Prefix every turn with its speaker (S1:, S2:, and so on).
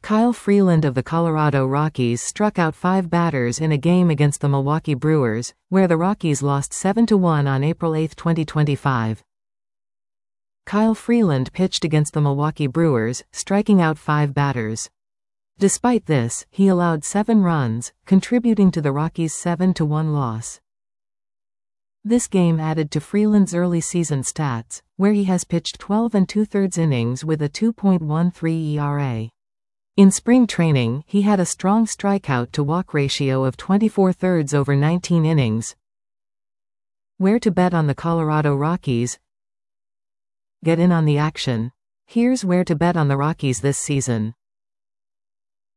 S1: Kyle Freeland of the Colorado Rockies struck out 5 batters in a game against the Milwaukee Brewers, where the Rockies lost 7-1 on April 8, 2025. Kyle Freeland pitched against the Milwaukee Brewers, striking out 5 batters. Despite this, he allowed 7 runs, contributing to the Rockies' 7-1 loss. This game added to Freeland's early season stats, where he has pitched 12 2/3 innings with a 2.13 ERA. In spring training, he had a strong strikeout-to-walk ratio of 24/3 over 19 innings. Where to bet on the Colorado Rockies? Get in on the action. Here's where to bet on the Rockies this season.